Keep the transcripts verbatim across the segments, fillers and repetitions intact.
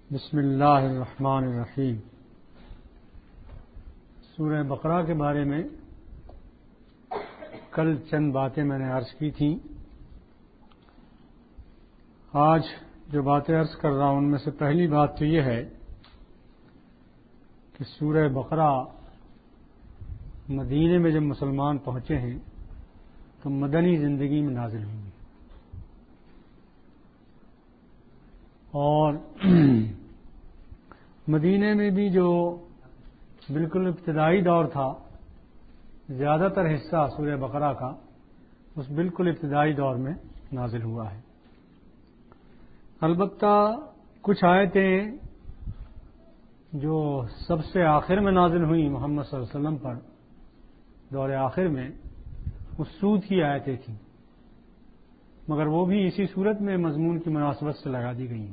بسم اللہ الرحمن الرحیم۔ سورہ بقرہ کے بارے میں کل چند باتیں میں نے عرض کی تھیں۔ آج جو باتیں عرض کر رہا ہوں ان میں سے پہلی بات تو یہ ہے کہ سورہ بقرہ مدینے میں جب مسلمان پہنچے ہیں تو مدنی زندگی میں نازل ہوئی اور مدینے میں بھی جو بالکل ابتدائی دور تھا، زیادہ تر حصہ سورہ بقرہ کا اس بالکل ابتدائی دور میں نازل ہوا ہے۔ البتہ کچھ آیتیں جو سب سے آخر میں نازل ہوئی محمد صلی اللہ علیہ وسلم پر دور آخر میں، اس سود کی آیتیں تھیں، مگر وہ بھی اسی صورت میں مضمون کی مناسبت سے لگا دی گئی ہیں۔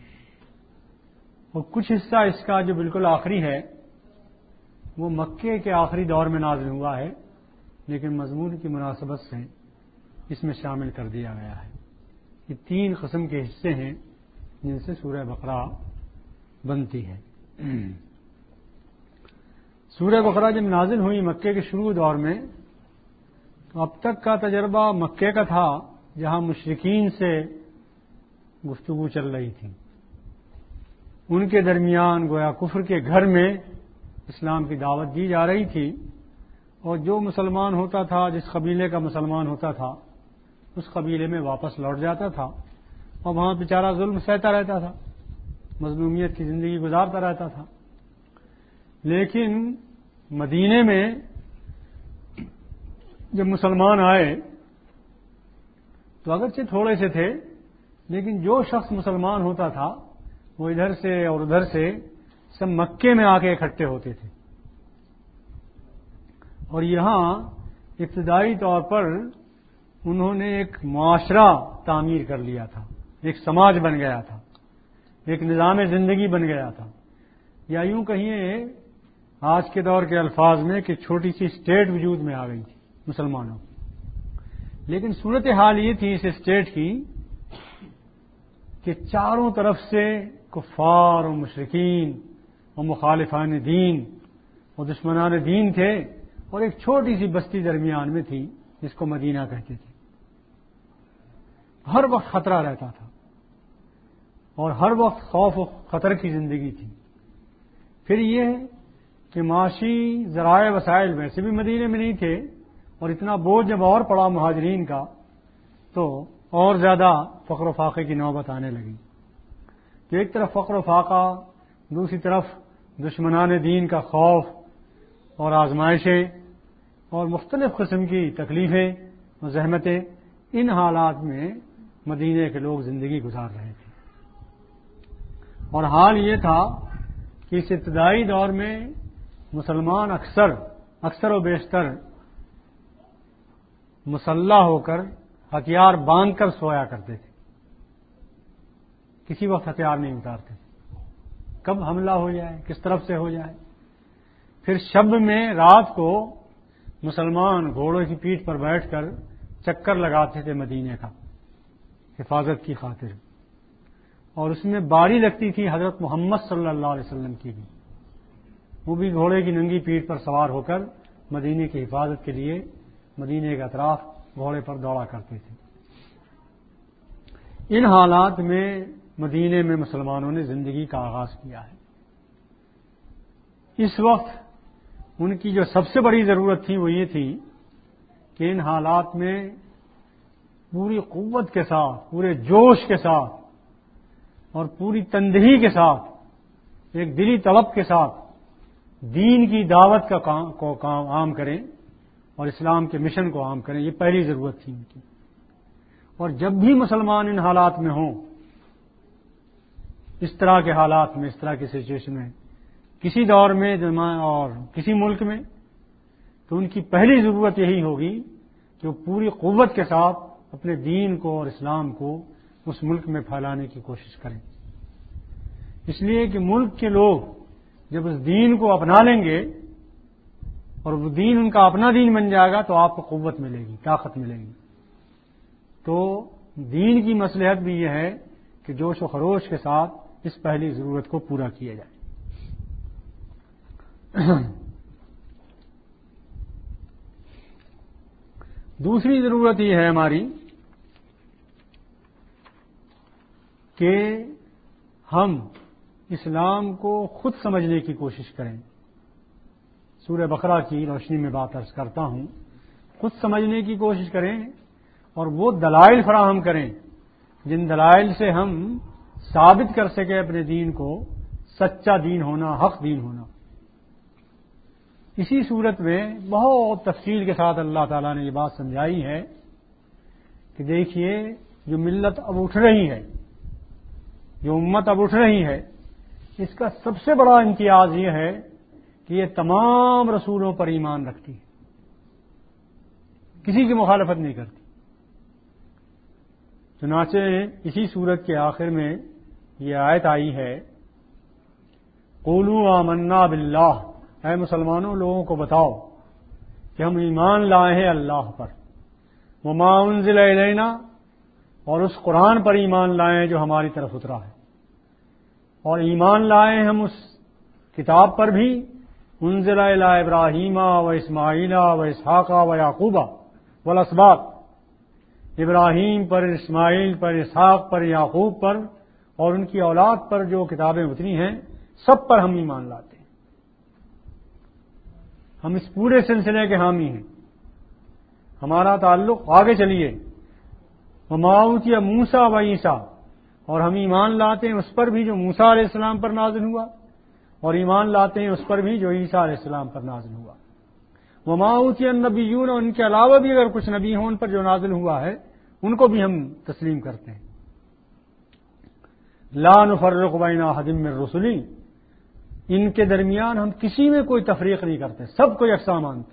اور کچھ حصہ اس کا جو بالکل آخری ہے وہ مکے کے آخری دور میں نازل ہوا ہے، لیکن مضمون کی مناسبت سے اس میں شامل کر دیا گیا ہے۔ یہ تین قسم کے حصے ہیں جن سے سورہ بقرہ بنتی ہے۔ سورہ بقرہ جب نازل ہوئی مکے کے شروع دور میں تو اب تک کا تجربہ مکے کا تھا، جہاں مشرکین سے گفتگو چل رہی تھی، ان کے درمیان گویا کفر کے گھر میں اسلام کی دعوت دی جا رہی تھی، اور جو مسلمان ہوتا تھا، جس قبیلے کا مسلمان ہوتا تھا، اس قبیلے میں واپس لوٹ جاتا تھا اور وہاں بیچارہ ظلم سہتا رہتا تھا، مظلومیت کی زندگی گزارتا رہتا تھا۔ لیکن مدینے میں جب مسلمان آئے تو اگرچہ تھوڑے سے تھے، لیکن جو شخص مسلمان ہوتا تھا وہ ادھر سے اور ادھر سے سب مکے میں آ کے اکٹھے ہوتے تھے، اور یہاں ابتدائی طور پر انہوں نے ایک معاشرہ تعمیر کر لیا تھا، ایک سماج بن گیا تھا، ایک نظام زندگی بن گیا تھا، یا یوں کہیے آج کے دور کے الفاظ میں کہ چھوٹی سی اسٹیٹ وجود میں آ گئی تھی مسلمانوں کی۔ لیکن صورتحال یہ تھی اس اسٹیٹ کی کہ چاروں طرف سے کفار اور مشرکین اور مخالفان دین اور دشمنان دین تھے، اور ایک چھوٹی سی بستی درمیان میں تھی جس کو مدینہ کہتے تھے۔ ہر وقت خطرہ رہتا تھا اور ہر وقت خوف و خطر کی زندگی تھی۔ پھر یہ کہ معاشی ذرائع وسائل ویسے بھی مدینے میں نہیں تھے، اور اتنا بوجھ جب اور پڑا مہاجرین کا تو اور زیادہ فقر و فاقے کی نوبت آنے لگی۔ کہ ایک طرف فقر و فاقہ، دوسری طرف دشمنان دین کا خوف اور آزمائشیں اور مختلف قسم کی تکلیفیں اور زحمتیں، ان حالات میں مدینے کے لوگ زندگی گزار رہے تھے۔ اور حال یہ تھا کہ اس ابتدائی دور میں مسلمان اکثر اکثر و بیشتر مسلح ہو کر ہتھیار باندھ کر سویا کرتے تھے، کسی وقت ہتھیار نہیں اتارتے، کب حملہ ہو جائے، کس طرف سے ہو جائے۔ پھر شب میں رات کو مسلمان گھوڑوں کی پیٹھ پر بیٹھ کر چکر لگاتے تھے مدینے کا حفاظت کی خاطر، اور اس میں باری لگتی تھی حضرت محمد صلی اللہ علیہ وسلم کی بھی، وہ بھی گھوڑے کی ننگی پیٹھ پر سوار ہو کر مدینے کی حفاظت کے لیے مدینے کے اطراف گھوڑے پر دوڑا کرتے تھے۔ ان حالات میں مدینے میں مسلمانوں نے زندگی کا آغاز کیا ہے۔ اس وقت ان کی جو سب سے بڑی ضرورت تھی وہ یہ تھی کہ ان حالات میں پوری قوت کے ساتھ، پورے جوش کے ساتھ اور پوری تندہی کے ساتھ، ایک دلی طلب کے ساتھ دین کی دعوت کا کام کو کام عام کریں اور اسلام کے مشن کو عام کریں۔ یہ پہلی ضرورت تھی ان کی۔ اور جب بھی مسلمان ان حالات میں ہوں، اس طرح کے حالات میں، اس طرح کی سچویشن میں، کسی دور میں اور کسی ملک میں، تو ان کی پہلی ضرورت یہی ہوگی کہ وہ پوری قوت کے ساتھ اپنے دین کو اور اسلام کو اس ملک میں پھیلانے کی کوشش کریں۔ اس لیے کہ ملک کے لوگ جب اس دین کو اپنا لیں گے اور وہ دین ان کا اپنا دین بن جائے گا تو آپ کو قوت ملے گی، طاقت ملے گی۔ تو دین کی مصلحت بھی یہ ہے کہ جوش و خروش کے ساتھ اس پہلی ضرورت کو پورا کیا جائے۔ دوسری ضرورت یہ ہے ہماری کہ ہم اسلام کو خود سمجھنے کی کوشش کریں۔ سورہ بقرہ کی روشنی میں بات عرض کرتا ہوں، خود سمجھنے کی کوشش کریں اور وہ دلائل فراہم کریں جن دلائل سے ہم ثابت کر سکیں اپنے دین کو سچا دین ہونا، حق دین ہونا۔ اسی صورت میں بہت تفصیل کے ساتھ اللہ تعالیٰ نے یہ بات سمجھائی ہے کہ دیکھیے جو ملت اب اٹھ رہی ہے، جو امت اب اٹھ رہی ہے، اس کا سب سے بڑا امتیاز یہ ہے کہ یہ تمام رسولوں پر ایمان رکھتی ہے، کسی کی مخالفت نہیں کرتی۔ چنانچہ اسی صورت کے آخر میں یہ آیت آئی ہے، قولوا آمنا باللہ، اے مسلمانوں لوگوں کو بتاؤ کہ ہم ایمان لائے ہیں اللہ پر، وما انزل الینا، اور اس قرآن پر ایمان لائے ہیں جو ہماری طرف اترا ہے، اور ایمان لائے ہم اس کتاب پر بھی، انزل الی ابراہیم و اسماعیل و اسحاق و یعقوب والاسباط، ابراہیم پر، اسماعیل پر، اسحاق پر، یعقوب پر اور ان کی اولاد پر جو کتابیں اتری ہیں سب پر ہم ایمان لاتے ہیں۔ ہم اس پورے سلسلے کے حامی ہیں، ہمارا تعلق آگے چلیے، وما اوتی موسیٰ و عیسیٰ، اور ہم ایمان لاتے ہیں اس پر بھی جو موسیٰ علیہ السلام پر نازل ہوا، اور ایمان لاتے ہیں اس پر بھی جو عیسیٰ علیہ السلام پر نازل ہوا۔ وما اوتی النبیون، اور ان کے علاوہ بھی اگر کچھ نبی ہوں ان پر جو نازل ہوا ہے ان کو بھی ہم تسلیم کرتے ہیں۔ لا نفرق بین احد من رسلی، ان کے درمیان ہم کسی میں کوئی تفریق نہیں کرتے، سب کو یکساں مانتے۔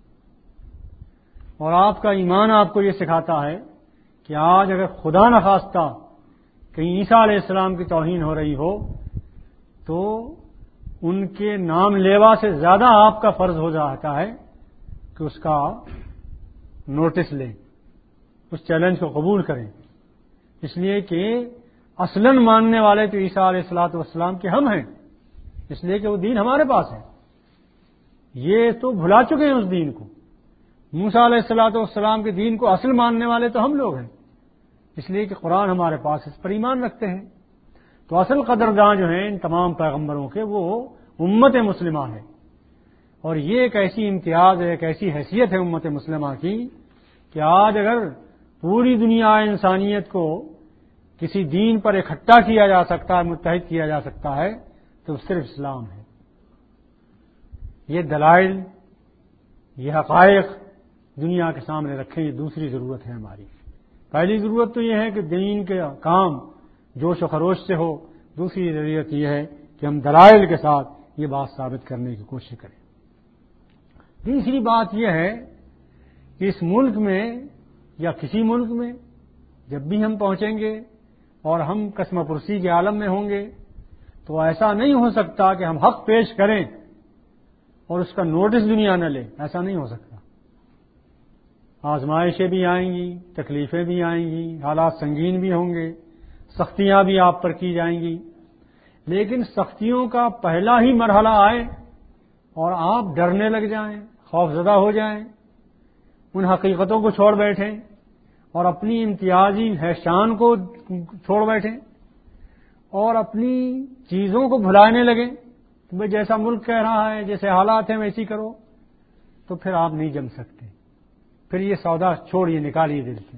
اور آپ کا ایمان آپ کو یہ سکھاتا ہے کہ آج اگر خدا نخواستہ کہیں عیسیٰ علیہ السلام کی توہین ہو رہی ہو تو ان کے نام لیوا سے زیادہ آپ کا فرض ہو جاتا ہے کہ اس کا نوٹس لیں، اس چیلنج کو قبول کریں، اس لیے کہ اصلاً ماننے والے تو عیسیٰ علیہ الصلوۃ والسلام کے ہم ہیں، اس لیے کہ وہ دین ہمارے پاس ہے۔ یہ تو بھلا چکے ہیں اس دین کو، موسیٰ علیہ الصلوۃ والسلام کے دین کو اصل ماننے والے تو ہم لوگ ہیں، اس لیے کہ قرآن ہمارے پاس اس پر ایمان رکھتے ہیں۔ تو اصل قدرداں جو ہیں ان تمام پیغمبروں کے وہ امت مسلمہ ہے، اور یہ ایک ایسی امتیاز ہے، ایک ایسی حیثیت ہے امت مسلمہ کی کہ آج اگر پوری دنیا انسانیت کو کسی دین پر اکٹھا کیا جا سکتا ہے، متحد کیا جا سکتا ہے تو صرف اسلام ہے۔ یہ دلائل، یہ حقائق دنیا کے سامنے رکھیں، یہ دوسری ضرورت ہے ہماری۔ پہلی ضرورت تو یہ ہے کہ دین کے کام جوش و خروش سے ہو، دوسری ضرورت یہ ہے کہ ہم دلائل کے ساتھ یہ بات ثابت کرنے کی کوشش کریں۔ تیسری بات یہ ہے کہ اس ملک میں یا کسی ملک میں جب بھی ہم پہنچیں گے اور ہم قسم پرسی کے عالم میں ہوں گے تو ایسا نہیں ہو سکتا کہ ہم حق پیش کریں اور اس کا نوٹس دنیا نہ لے، ایسا نہیں ہو سکتا۔ آزمائشیں بھی آئیں گی، تکلیفیں بھی آئیں گی، حالات سنگین بھی ہوں گے، سختیاں بھی آپ پر کی جائیں گی، لیکن سختیوں کا پہلا ہی مرحلہ آئے اور آپ ڈرنے لگ جائیں، خوف زدہ ہو جائیں، ان حقیقتوں کو چھوڑ بیٹھیں اور اپنی امتیازی حیشان کو چھوڑ بیٹھیں اور اپنی چیزوں کو بھلانے لگیں کہ بھئی جیسا ملک کہہ رہا ہے، جیسے حالات ہیں ویسی کرو، تو پھر آپ نہیں جم سکتے۔ پھر یہ سودا چھوڑیے، نکالیے دل سے۔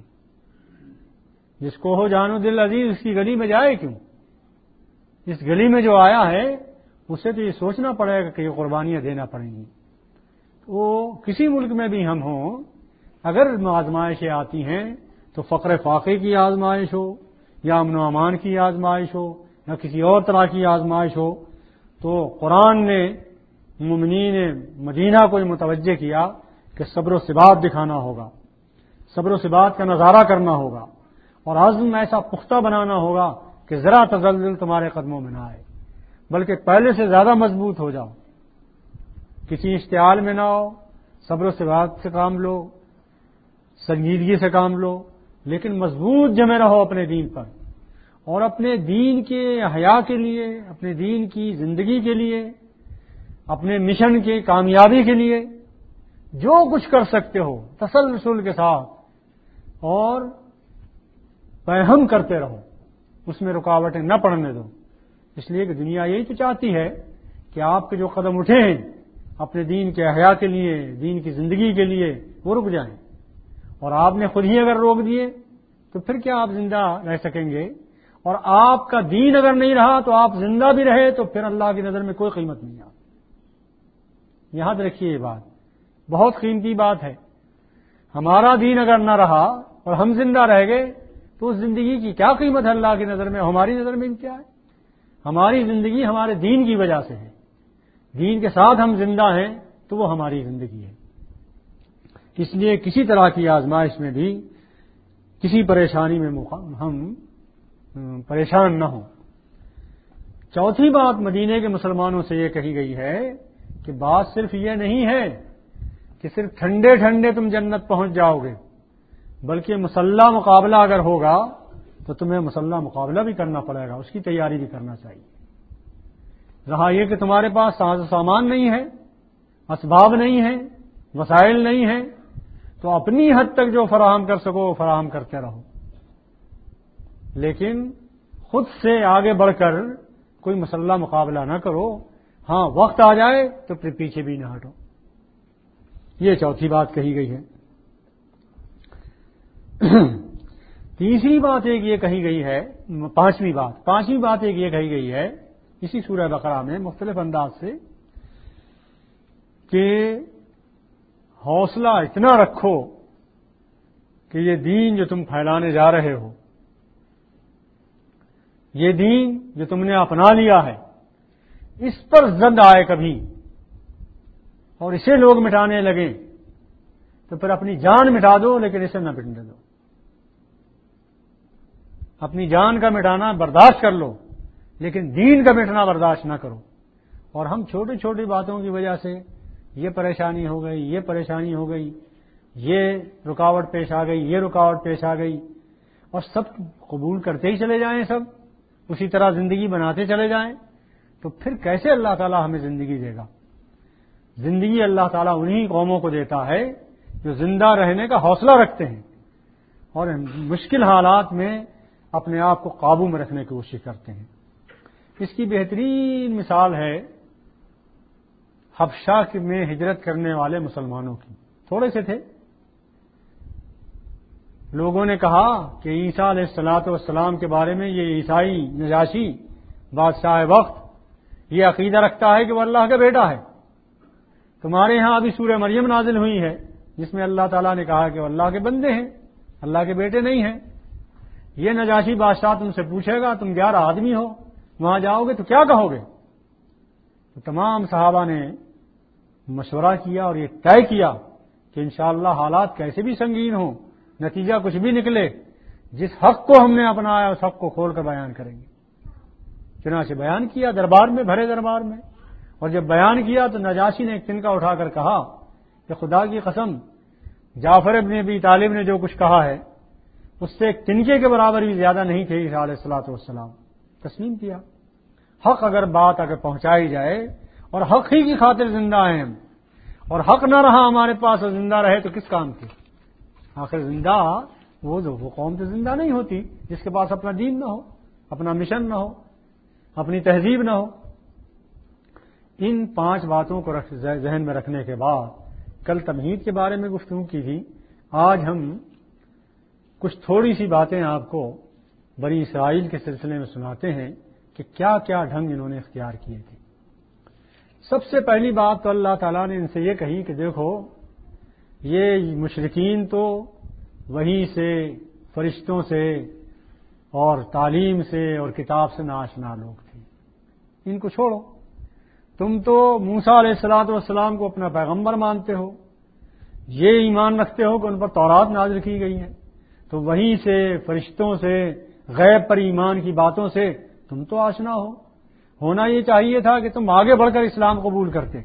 جس کو ہو جانو دل عزیز اس کی گلی میں جائے کیوں؟ اس گلی میں جو آیا ہے اسے تو یہ سوچنا پڑے گا کہ یہ قربانیاں دینا پڑیں گی۔ تو کسی ملک میں بھی ہم ہوں، اگر آزمائشیں آتی ہیں تو فقر فاقے کی آزمائش ہو یا امن و امان کی آزمائش ہو یا کسی اور طرح کی آزمائش ہو، تو قرآن نے مومنین مدینہ کو متوجہ کیا کہ صبر و ثبات دکھانا ہوگا، صبر و ثبات کا نظارہ کرنا ہوگا اور عزم ایسا پختہ بنانا ہوگا کہ ذرا تزلزل تمہارے قدموں میں نہ آئے، بلکہ پہلے سے زیادہ مضبوط ہو جاؤ، کسی اشتعال میں نہ ہو، صبر و ثبات سے کام لو، سنجیدگی سے کام لو، لیکن مضبوط جمے رہو اپنے دین پر اور اپنے دین کے حیا کے لیے، اپنے دین کی زندگی کے لیے، اپنے مشن کی کامیابی کے لیے جو کچھ کر سکتے ہو تسلسل کے ساتھ اور پیہم کرتے رہو، اس میں رکاوٹیں نہ پڑنے دو، اس لیے کہ دنیا یہی تو چاہتی ہے کہ آپ کے جو قدم اٹھے ہیں اپنے دین کے احیا کے لیے، دین کی زندگی کے لیے، وہ رک جائیں، اور آپ نے خود ہی اگر روک دیے تو پھر کیا آپ زندہ رہ سکیں گے؟ اور آپ کا دین اگر نہیں رہا تو آپ زندہ بھی رہے تو پھر اللہ کی نظر میں کوئی قیمت نہیں آتی۔ یاد رکھیے یہ بات بہت قیمتی بات ہے۔ ہمارا دین اگر نہ رہا اور ہم زندہ رہ گئے تو اس زندگی کی کیا قیمت ہے اللہ کی نظر میں؟ ہماری نظر میں کیا ہے؟ ہماری زندگی ہمارے دین کی وجہ سے ہے، دین کے ساتھ ہم زندہ ہیں تو وہ ہماری زندگی ہے۔ اس لیے کسی طرح کی آزمائش میں بھی، کسی پریشانی میں ہم پریشان نہ ہوں۔ چوتھی بات مدینے کے مسلمانوں سے یہ کہی گئی ہے کہ بات صرف یہ نہیں ہے کہ صرف ٹھنڈے ٹھنڈے تم جنت پہنچ جاؤ گے، بلکہ مسلح مقابلہ اگر ہوگا تو تمہیں مسلح مقابلہ بھی کرنا پڑے گا، اس کی تیاری بھی کرنا چاہیے۔ رہا یہ کہ تمہارے پاس ساز و سامان نہیں ہے، اسباب نہیں ہے، وسائل نہیں ہے، تو اپنی حد تک جو فراہم کر سکو وہ فراہم کرتے رہو، لیکن خود سے آگے بڑھ کر کوئی مسلح مقابلہ نہ کرو۔ ہاں وقت آ جائے تو پھر پیچھے بھی نہ ہٹو۔ یہ چوتھی بات کہی گئی ہے۔ تیسری بات ایک یہ کہی گئی ہے، پانچویں بات پانچویں بات ایک یہ کہی گئی ہے اسی سورہ بقرہ میں مختلف انداز سے کہ حوصلہ اتنا رکھو کہ یہ دین جو تم پھیلانے جا رہے ہو، یہ دین جو تم نے اپنا لیا ہے، اس پر زد آئے کبھی اور اسے لوگ مٹانے لگیں تو پھر اپنی جان مٹا دو، لیکن اسے نہ مٹنے دو۔ اپنی جان کا مٹانا برداشت کر لو، لیکن دین کا مٹنا برداشت نہ کرو۔ اور ہم چھوٹی چھوٹی باتوں کی وجہ سے یہ پریشانی ہو گئی، یہ پریشانی ہو گئی، یہ رکاوٹ پیش آ گئی، یہ رکاوٹ پیش آ گئی، اور سب قبول کرتے ہی چلے جائیں، سب اسی طرح زندگی بناتے چلے جائیں، تو پھر کیسے اللہ تعالیٰ ہمیں زندگی دے گا؟ زندگی اللہ تعالیٰ انہی قوموں کو دیتا ہے جو زندہ رہنے کا حوصلہ رکھتے ہیں اور مشکل حالات میں اپنے آپ کو قابو میں رکھنے کی کوشش کرتے ہیں۔ اس کی بہترین مثال ہے حبشہ میں ہجرت کرنے والے مسلمانوں کی۔ تھوڑے سے تھے، لوگوں نے کہا کہ عیسیٰ علیہ الصلوۃ والسلام کے بارے میں یہ عیسائی نجاشی بادشاہ وقت یہ عقیدہ رکھتا ہے کہ وہ اللہ کا بیٹا ہے۔ تمہارے ہاں ابھی سورہ مریم نازل ہوئی ہے جس میں اللہ تعالیٰ نے کہا کہ وہ اللہ کے بندے ہیں، اللہ کے بیٹے نہیں ہیں۔ یہ نجاشی بادشاہ تم سے پوچھے گا، تم گیارہ آدمی ہو، وہاں جاؤ گے تو کیا کہو گے؟ تو تمام صحابہ نے مشورہ کیا اور یہ طے کیا کہ انشاءاللہ حالات کیسے بھی سنگین ہوں، نتیجہ کچھ بھی نکلے، جس حق کو ہم نے اپنایا اس حق کو کھول کر بیان کریں گے۔ چنانچہ بیان کیا دربار میں، بھرے دربار میں، اور جب بیان کیا تو نجاشی نے ایک تنکا اٹھا کر کہا کہ خدا کی قسم، جعفر ابن ابی طالب نے جو کچھ کہا ہے اس سے ایک تنکے کے برابر بھی زیادہ نہیں تھے عیسیٰ علیہ الصلوۃ والسلام۔ تسلیم کیا۔ حق اگر بات اگر پہنچائی جائے اور حق ہی کی خاطر زندہ ہیں ہم، اور حق نہ رہا ہمارے پاس اور زندہ رہے تو کس کام کے؟ آخر زندہ وہ وہ قوم تو زندہ نہیں ہوتی جس کے پاس اپنا دین نہ ہو، اپنا مشن نہ ہو، اپنی تہذیب نہ ہو۔ ان پانچ باتوں کو ذہن میں رکھنے کے بعد کل تمہید کے بارے میں گفتگو کی تھی، آج ہم کچھ تھوڑی سی باتیں آپ کو بنی اسرائیل کے سلسلے میں سناتے ہیں کہ کیا کیا ڈھنگ انہوں نے اختیار کیے تھے۔ سب سے پہلی بات تو اللہ تعالیٰ نے ان سے یہ کہی کہ دیکھو یہ مشرکین تو وحی سے، فرشتوں سے اور تعلیم سے اور کتاب سے ناآشنا لوگ تھے، ان کو چھوڑو۔ تم تو موسیٰ علیہ الصلوۃ والسلام کو اپنا پیغمبر مانتے ہو، یہ ایمان رکھتے ہو کہ ان پر تورات نازل کی گئی ہے، تو وحی سے، فرشتوں سے، غیب پر ایمان کی باتوں سے تم تو آشنا ہو۔ ہونا یہ چاہیے تھا کہ تم آگے بڑھ کر اسلام قبول کرتے۔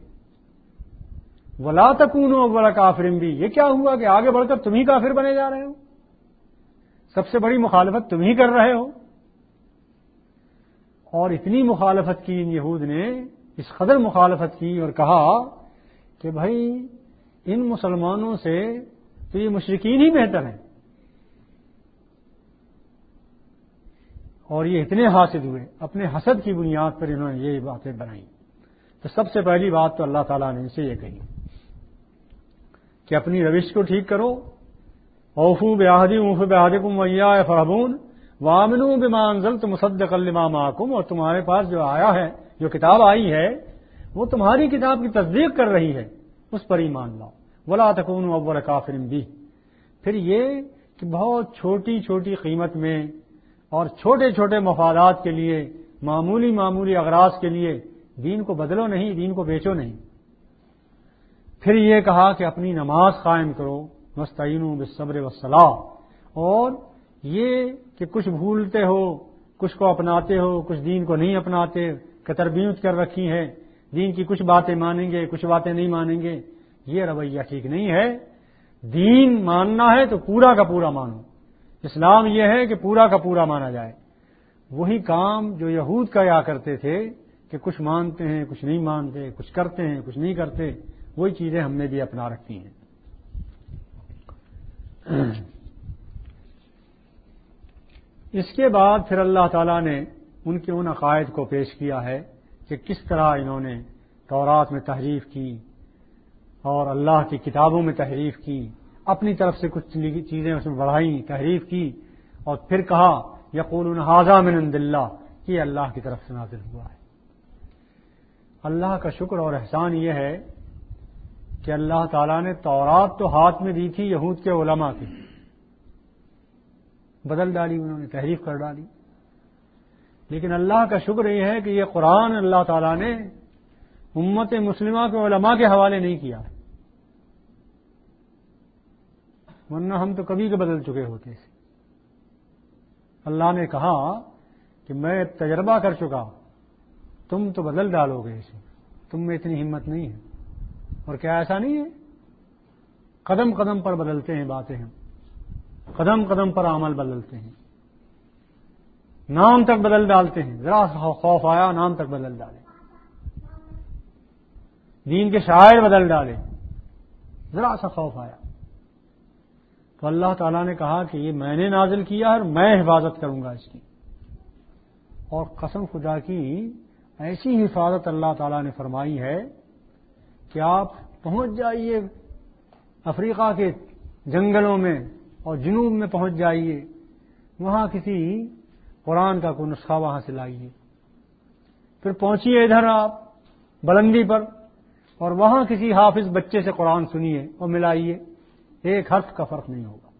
وَلَا تَكُونُوا أَوَّلَ كَافِرٍ بِهِ، یہ کیا ہوا کہ آگے بڑھ کر تم ہی کافر بنے جا رہے ہو؟ سب سے بڑی مخالفت تم ہی کر رہے ہو۔ اور اتنی مخالفت کی ان یہود نے، اس قدر مخالفت کی اور کہا کہ بھائی ان مسلمانوں سے تو یہ مشرکین ہی بہتر ہیں، اور یہ اتنے حاسد ہوئے، اپنے حسد کی بنیاد پر انہوں نے یہ باتیں بنائی۔ تو سب سے پہلی بات تو اللہ تعالیٰ نے ان سے یہ کہی کہ اپنی روش کو ٹھیک کرو، اوفو بعہدی اوفو بعہدکم وایایا فارہبون وآمنوا بما انزلت مصدقا لما معکم، اور تمہارے پاس جو آیا ہے، جو کتاب آئی ہے وہ تمہاری کتاب کی تصدیق کر رہی ہے، اس پر ایمان لاؤ، ولا تکونوا اول کافر بہ۔ پھر یہ کہ بہت چھوٹی چھوٹی قیمت میں اور چھوٹے چھوٹے مفادات کے لیے، معمولی معمولی اغراض کے لیے دین کو بدلو نہیں، دین کو بیچو نہیں۔ پھر یہ کہا کہ اپنی نماز قائم کرو، واستعینوا بالصبر والصلاۃ، اور یہ کہ کچھ بھولتے ہو، کچھ کو اپناتے ہو، کچھ دین کو نہیں اپناتے، کتربیوت کر رکھی ہے، دین کی کچھ باتیں مانیں گے، کچھ باتیں نہیں مانیں گے، یہ رویہ ٹھیک نہیں ہے۔ دین ماننا ہے تو پورا کا پورا مانو، اسلام یہ ہے کہ پورا کا پورا مانا جائے۔ وہی کام جو یہود کیا کرتے تھے کہ کچھ مانتے ہیں، کچھ نہیں مانتے، کچھ کرتے ہیں، کچھ نہیں کرتے، وہی چیزیں ہم نے بھی اپنا رکھی ہیں۔ اس کے بعد پھر اللہ تعالیٰ نے ان کے ان عقائد کو پیش کیا ہے کہ کس طرح انہوں نے تورات میں تحریف کی اور اللہ کی کتابوں میں تحریف کی، اپنی طرف سے کچھ چیزیں اس میں بڑھائیں، تحریف کی، اور پھر کہا یقولون ھذا من عند اللہ، یہ اللہ کی طرف سے نازل ہوا ہے۔ اللہ کا شکر اور احسان یہ ہے کہ اللہ تعالیٰ نے تورات تو ہاتھ میں دی تھی یہود کے علماء کی، بدل ڈالی، انہوں نے تحریف کر ڈالی، لیکن اللہ کا شکر یہ ہے کہ یہ قرآن اللہ تعالیٰ نے امت مسلمہ کے علماء کے حوالے نہیں کیا، ورنہ ہم تو کبھی کے بدل چکے ہوتے تھے۔ اللہ نے کہا کہ میں تجربہ کر چکا، تم تو بدل ڈالو گے اسے، تم میں اتنی ہمت نہیں ہے۔ اور کیا ایسا نہیں ہے؟ قدم قدم پر بدلتے ہیں باتیں، ہم قدم قدم پر عمل بدلتے ہیں، نام تک بدل ڈالتے ہیں، ذرا سا خوف آیا نام تک بدل ڈالے، دین کے شاعر بدل ڈالے، ذرا سا خوف آیا تو اللہ تعالیٰ نے کہا کہ یہ میں نے نازل کیا اور میں حفاظت کروں گا اس کی۔ اور قسم خدا کی ایسی حفاظت اللہ تعالیٰ نے فرمائی ہے کہ آپ پہنچ جائیے افریقہ کے جنگلوں میں اور جنوب میں پہنچ جائیے، وہاں کسی قرآن کا کوئی نسخہ وہاں سے لائیے، پھر پہنچیے ادھر آپ بلندی پر اور وہاں کسی حافظ بچے سے قرآن سنیے اور ملائیے، ایک حرف کا فرق نہیں ہوگا۔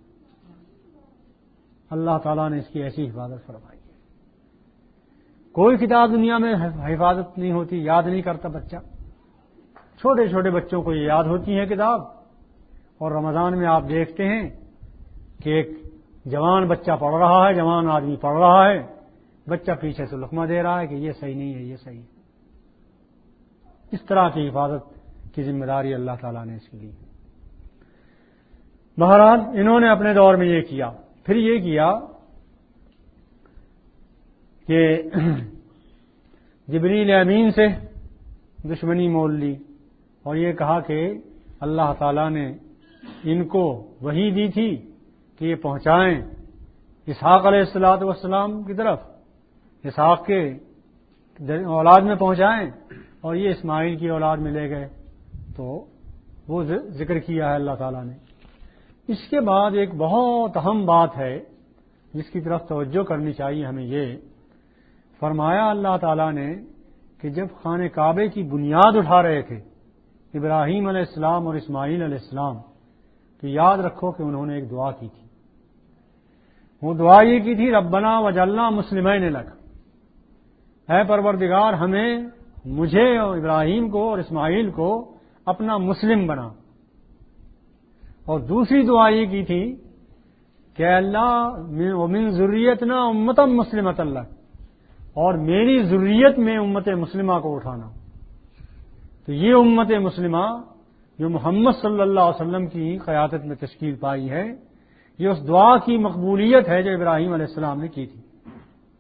اللہ تعالیٰ نے اس کی ایسی حفاظت فرمائی ہے۔ کوئی کتاب دنیا میں حفاظت نہیں ہوتی، یاد نہیں کرتا بچہ، چھوٹے چھوٹے بچوں کو یہ یاد ہوتی ہے کتاب، اور رمضان میں آپ دیکھتے ہیں کہ ایک جوان بچہ پڑھ رہا ہے، جوان آدمی پڑھ رہا ہے، بچہ پیچھے سے لقمہ دے رہا ہے کہ یہ صحیح نہیں ہے، یہ صحیح ہے۔ اس طرح کی حفاظت کی ذمہ داری اللہ تعالیٰ نے اس کے لی۔ بہرحال انہوں نے اپنے دور میں یہ کیا، پھر یہ کیا کہ جبریل امین سے دشمنی مول لی اور یہ کہا کہ اللہ تعالیٰ نے ان کو وحی دی تھی کہ یہ پہنچائیں اسحاق علیہ الصلوۃ والسلام کی طرف، اسحاق کے اولاد میں پہنچائیں، اور یہ اسماعیل کی اولاد میں لے گئے، تو وہ ذکر کیا ہے اللہ تعالیٰ نے۔ اس کے بعد ایک بہت اہم بات ہے جس کی طرف توجہ کرنی چاہیے ہمیں، یہ فرمایا اللہ تعالیٰ نے کہ جب خانہ کعبے کی بنیاد اٹھا رہے تھے ابراہیم علیہ السلام اور اسماعیل علیہ السلام، تو یاد رکھو کہ انہوں نے ایک دعا کی تھی، وہ دعا یہ کی تھی ربنا وجعلنا مسلمین لک، اے پروردگار ہمیں، مجھے اور ابراہیم کو اور اسماعیل کو اپنا مسلم بنا۔ اور دوسری دعا یہ کی تھی کہ اللہ ومن ذریتنا امتا مسلمۃ لک، اور میری ذریت میں امت مسلمہ کو اٹھانا۔ تو یہ امت مسلمہ جو محمد صلی اللہ علیہ وسلم کی قیادت میں تشکیل پائی ہے، یہ اس دعا کی مقبولیت ہے جو ابراہیم علیہ السلام نے کی تھی۔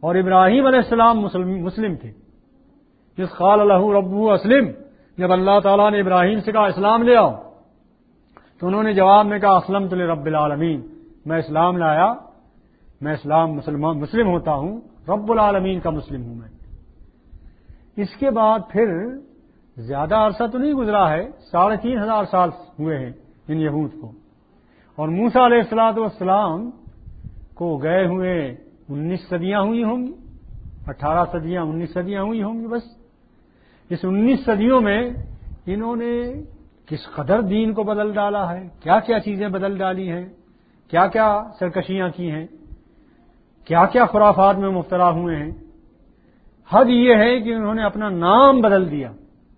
اور ابراہیم علیہ السلام مسلم مسلم تھے. جس قال لہ ربہ اسلم، جب اللہ تعالیٰ نے ابراہیم سے کہا اسلام لے آؤ تو انہوں نے جواب میں کہا اسلمت لرب العالمین، میں اسلام لایا، میں اسلام مسلمان مسلم ہوتا ہوں، رب العالمین کا مسلم ہوں میں. اس کے بعد پھر زیادہ عرصہ تو نہیں گزرا ہے، ساڑھے تین ہزار سال ہوئے ہیں ان یہود کو، اور موسیٰ علیہ الصلوۃ والسلام کو گئے ہوئے انیس صدیاں ہوئی ہوں گی، اٹھارہ صدیاں انیس صدیاں ہوئی ہوں گی. بس اس انیس صدیوں میں انہوں نے کس قدر دین کو بدل ڈالا ہے، کیا کیا چیزیں بدل ڈالی ہیں، کیا کیا سرکشیاں کی ہیں، کیا کیا خرافات میں مبتلا ہوئے ہیں. حد یہ ہے کہ انہوں نے اپنا نام بدل دیا.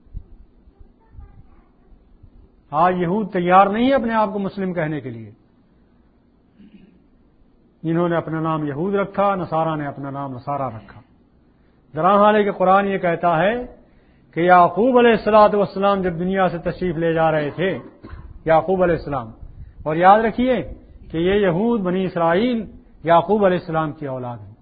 آج یہود تیار نہیں ہے اپنے آپ کو مسلم کہنے کے لیے. انہوں نے اپنا نام یہود رکھا، نصارہ نے اپنا نام نصارہ رکھا. درا حال ہے کہ قرآن یہ کہتا ہے کہ یعقوب علیہ الصلوۃ والسلام جب دنیا سے تشریف لے جا رہے تھے، یعقوب علیہ السلام، اور یاد رکھیے کہ یہ یہود بنی اسرائیل یعقوب علیہ السلام کی اولاد ہیں.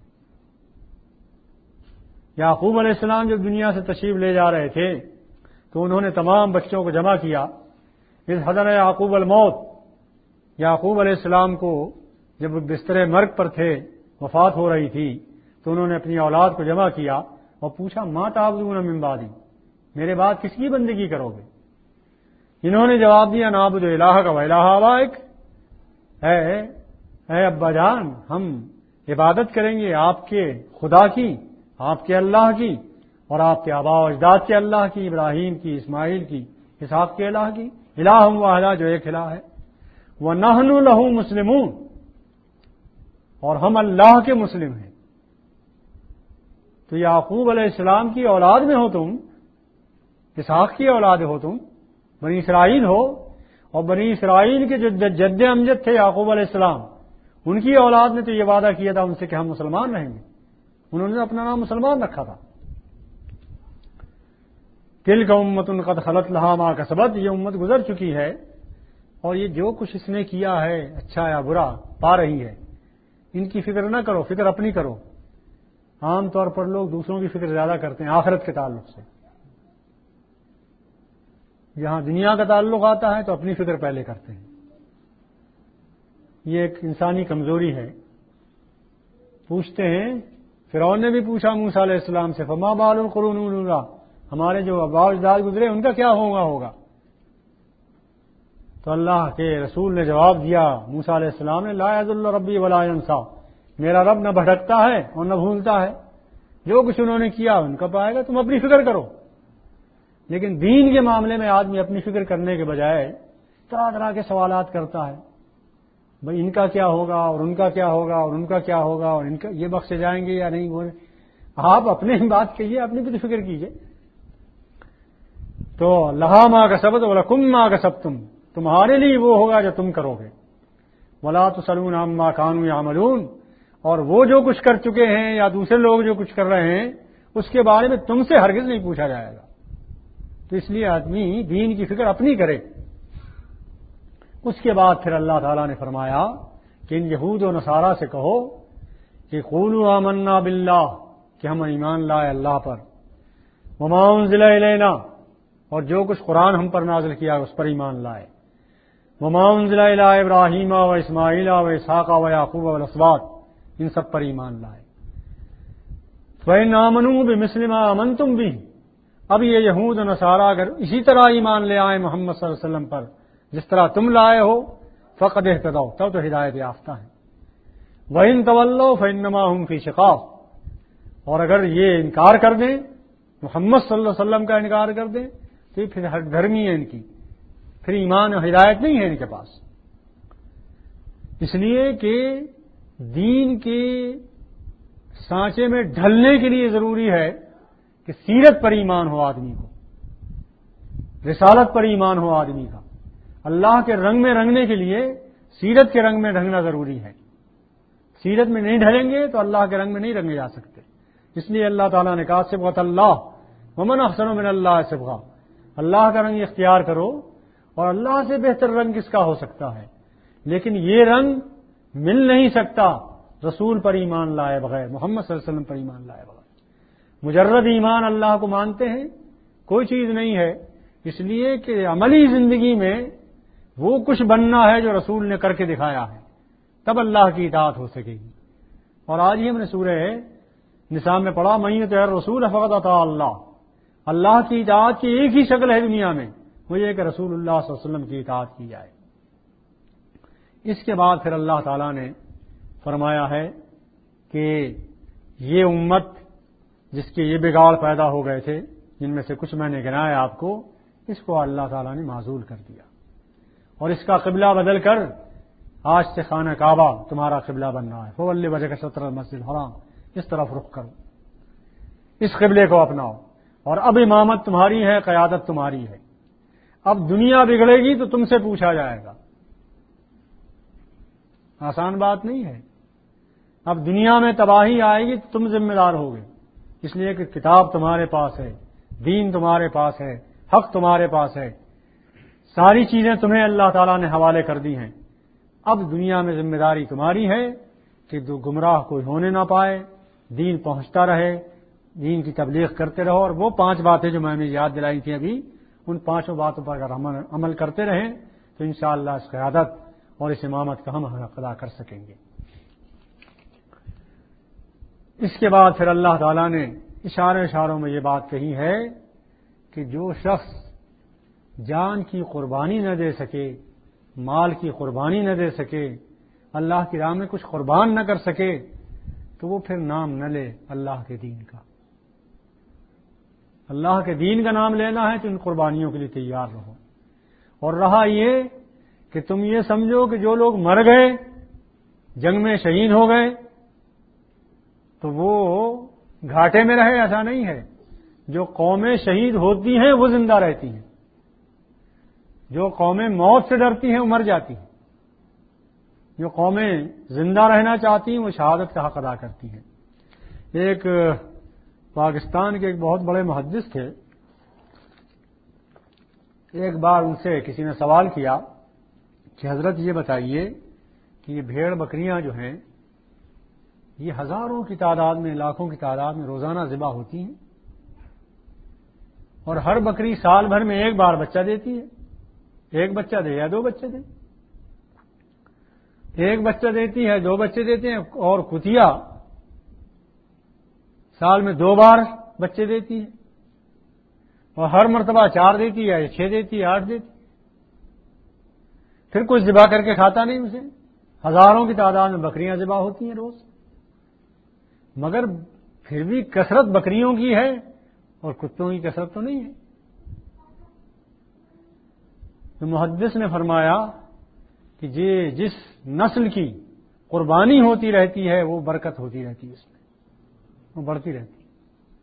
یعقوب علیہ السلام جب دنیا سے تشریف لے جا رہے تھے تو انہوں نے تمام بچوں کو جمع کیا. اس حضر یعقوب الموت، یعقوب علیہ السلام کو جب بستر مرگ پر تھے، وفات ہو رہی تھی، تو انہوں نے اپنی اولاد کو جمع کیا اور پوچھا ما تعبدون من بعدی، میرے بعد کس کی بندگی کرو گے؟ انہوں نے جواب دیا نعبد الہک و الہ آبائک، اے اے ابا جان، ہم عبادت کریں گے آپ کے خدا کی، آپ کے اللہ کی، اور آپ کے آباء و اجداد کے اللہ کی، ابراہیم کی، اسماعیل کی، اسحاق کے الہ کی، الہ واحدہ جو ایک الہ ہے. وَنَحْنُ لَهُ مُسْلِمُونَ، اور ہم اللہ کے مسلم ہیں. تو یعقوب علیہ السلام کی اولاد میں ہو تم، اسحاق کی اولاد ہو تم، بنی اسرائیل ہو، اور بنی اسرائیل کے جو جد امجد تھے یعقوب علیہ السلام، ان کی اولاد نے تو یہ وعدہ کیا تھا ان سے کہ ہم مسلمان رہیں گے. انہوں نے اپنا نام مسلمان رکھا تھا. تلک امۃ قد خلت لہا ما کسبت، یہ امت گزر چکی ہے اور یہ جو کچھ اس نے کیا ہے اچھا یا برا پا رہی ہے. ان کی فکر نہ کرو، فکر اپنی کرو. عام طور پر لوگ دوسروں کی فکر زیادہ کرتے ہیں آخرت کے تعلق سے. جہاں دنیا کا تعلق آتا ہے تو اپنی فکر پہلے کرتے ہیں. یہ ایک انسانی کمزوری ہے. پوچھتے ہیں، فرعون نے بھی پوچھا موسیٰ علیہ السلام سے، فما بال القرون الاولی، ہمارے جو آباء و اجداد گزرے ان کا کیا ہوگا ہوگا تو اللہ کے رسول نے جواب دیا موسیٰ علیہ السلام نے، لا یضل ربی ولا ینسا، میرا رب نہ بھٹکتا ہے اور نہ بھولتا ہے. جو کچھ انہوں نے کیا ان کا پائے گا، تم اپنی فکر کرو. لیکن دین کے معاملے میں آدمی اپنی فکر کرنے کے بجائے طرح طرح کے سوالات کرتا ہے. بھئی ان کا کیا ہوگا اور ان کا کیا ہوگا اور ان کا کیا ہوگا اور ان کا یہ بخشے جائیں گے یا نہیں. وہ آپ اپنے ہی بات کہیے، اپنی بھی تو فکر کیجیے. تو لہا ما کسبت ولکم ما کسبتم، تمہارے لیے وہ ہوگا جو تم کرو گے. ولا تسألون عما كانوا يعملون، اور وہ جو کچھ کر چکے ہیں یا دوسرے لوگ جو کچھ کر رہے ہیں اس کے بارے میں تم سے ہرگز نہیں پوچھا جائے گا. تو اس لیے آدمی دین کی فکر اپنی کرے. اس کے بعد پھر اللہ تعالیٰ نے فرمایا کہ ان یہود و نصارہ سے کہو کہ قولوا آمنا باللہ، کہ ہم ایمان لائے اللہ پر، وما انزل الینا، اور جو کچھ قرآن ہم پر نازل کیا اس پر ایمان لائے، وما انزل الی ابراہیم و اسماعیل و اسحاق و یعقوب والاسباط، ان سب پر ایمان لائے. فإن آمنوا بمثل ما آمنتم به، اب یہ یہود و نصارہ اگر اسی طرح ایمان لے آئے محمد صلی اللہ علیہ وسلم پر جس طرح تم لائے ہو، فقد اہتدوا، تب تو ہدایت یافتہ ہیں. وَإِن تَوَلَّوْا فَإِنَّمَا هُمْ فِي شِقَاقٍ، اور اگر یہ انکار کر دیں، محمد صلی اللہ علیہ وسلم کا انکار کر دیں، تو یہ پھر ہر دھرمی ہے ان کی، پھر ایمان و ہدایت نہیں ہے ان کے پاس. اس لیے کہ دین کے سانچے میں ڈھلنے کے لیے ضروری ہے کہ سیرت پر ایمان ہو آدمی کو، رسالت پر ایمان ہو آدمی کا. اللہ کے رنگ میں رنگنے کے لیے سیرت کے رنگ میں ڈھلنا ضروری ہے. سیرت میں نہیں ڈھلیں گے تو اللہ کے رنگ میں نہیں رنگے جا سکتے. اس لیے اللہ تعالیٰ نے کہا صبغۃ اللہ ومن احسن من اللہ صبغہ، اللہ کا رنگ اختیار کرو، اور اللہ سے بہتر رنگ کس کا ہو سکتا ہے. لیکن یہ رنگ مل نہیں سکتا رسول پر ایمان لائے بغیر، محمد صلی اللہ علیہ وسلم پر ایمان لائے بغیر، مجرد ایمان اللہ کو مانتے ہیں کوئی چیز نہیں ہے، اس لیے کہ عملی زندگی میں وہ کچھ بننا ہے جو رسول نے کر کے دکھایا ہے، تب اللہ کی اطاعت ہو سکے گی۔ اور آج ہی ہم نے سورہ نساء میں پڑھا من یطع الرسول فقد اطاع اللہ، اللہ کی اطاعت کی ایک ہی شکل ہے دنیا میں، وہ یہ کہ رسول اللہ صلی اللہ علیہ وسلم کی اطاعت کی جائے۔ اس کے بعد پھر اللہ تعالیٰ نے فرمایا ہے کہ یہ امت جس کے یہ بگاڑ پیدا ہو گئے تھے، جن میں سے کچھ میں نے گنایا آپ کو، اس کو اللہ تعالیٰ نے معزول کر دیا اور اس کا قبلہ بدل کر آج سے خانہ کعبہ تمہارا قبلہ بن رہا ہے، فولی وجهک شطر المسجد الحرام، اس طرف رخ کرو، اس قبلے کو اپناؤ، اور اب امامت تمہاری ہے، قیادت تمہاری ہے۔ اب دنیا بگڑے گی تو تم سے پوچھا جائے گا، آسان بات نہیں ہے۔ اب دنیا میں تباہی آئے گی تو تم ذمہ دار ہوگے، اس لیے کہ کتاب تمہارے پاس ہے، دین تمہارے پاس ہے، حق تمہارے پاس ہے، ساری چیزیں تمہیں اللہ تعالیٰ نے حوالے کر دی ہیں۔ اب دنیا میں ذمہ داری تمہاری ہے کہ دو گمراہ کوئی ہونے نہ پائے، دین پہنچتا رہے، دین کی تبلیغ کرتے رہو، اور وہ پانچ باتیں جو میں نے یاد دلائی تھیں ابھی، ان پانچوں باتوں پر اگر ہم عمل کرتے رہیں تو انشاءاللہ اس قیادت اور اس امامت کا ہم حق ادا کر سکیں گے۔ اس کے بعد پھر اللہ تعالیٰ نے اشارے اشاروں میں یہ بات کہی ہے کہ جو شخص جان کی قربانی نہ دے سکے، مال کی قربانی نہ دے سکے، اللہ کی راہ میں کچھ قربان نہ کر سکے، تو وہ پھر نام نہ لے اللہ کے دین کا۔ اللہ کے دین کا نام لینا ہے تو ان قربانیوں کے لیے تیار رہو۔ اور رہا یہ کہ تم یہ سمجھو کہ جو لوگ مر گئے، جنگ میں شہید ہو گئے، تو وہ گھاٹے میں رہے، ایسا نہیں ہے۔ جو قومیں شہید ہوتی ہیں وہ زندہ رہتی ہیں، جو قومیں موت سے ڈرتی ہیں وہ مر جاتی ہیں، جو قومیں زندہ رہنا چاہتی ہیں وہ شہادت کا حق ادا کرتی ہیں۔ ایک پاکستان کے ایک بہت بڑے محدث تھے، ایک بار ان سے کسی نے سوال کیا کہ حضرت یہ بتائیے کہ یہ بھیڑ بکریاں جو ہیں یہ ہزاروں کی تعداد میں، لاکھوں کی تعداد میں روزانہ ذبح ہوتی ہیں، اور ہر بکری سال بھر میں ایک بار بچہ دیتی ہے، ایک بچہ دے یا دو بچے دے، ایک بچہ دیتی ہے، دو بچے دیتے ہیں، اور کتیا سال میں دو بار بچے دیتی ہے، اور ہر مرتبہ چار دیتی ہے، چھ دیتی ہے، آٹھ دیتی ہے، پھر کچھ ذبح کر کے کھاتا نہیں اسے۔ ہزاروں کی تعداد میں بکریاں ذبح ہوتی ہیں روز، مگر پھر بھی کثرت بکریوں کی ہے اور کتوں کی کثرت تو نہیں ہے۔ تو محدث نے فرمایا کہ یہ جس نسل کی قربانی ہوتی رہتی ہے وہ برکت ہوتی رہتی ہے، اس میں وہ بڑھتی رہتی ہے۔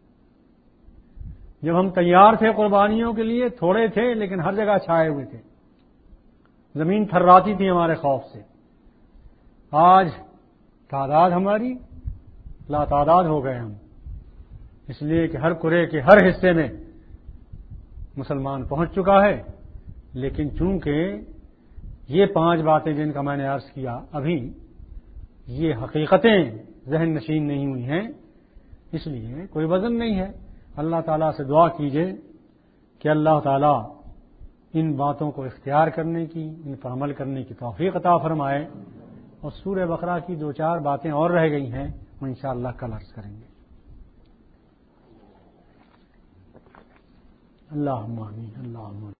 جب ہم تیار تھے قربانیوں کے لیے، تھوڑے تھے لیکن ہر جگہ چھائے ہوئے تھے، زمین تھراتی تھی ہمارے خوف سے۔ آج تعداد ہماری لا تعداد ہو گئے ہم، اس لیے کہ ہر قرے کے ہر حصے میں مسلمان پہنچ چکا ہے، لیکن چونکہ یہ پانچ باتیں جن کا میں نے عرض کیا ابھی، یہ حقیقتیں ذہن نشین نہیں ہوئی ہیں، اس لیے کوئی وزن نہیں ہے۔ اللہ تعالیٰ سے دعا کیجئے کہ اللہ تعالیٰ ان باتوں کو اختیار کرنے کی، ان پر عمل کرنے کی توفیق عطا فرمائے، اور سورہ بقرہ کی دو چار باتیں اور رہ گئی ہیں، وہ انشاءاللہ کل عرض کریں گے۔ اللہم آمین، اللہم آمین۔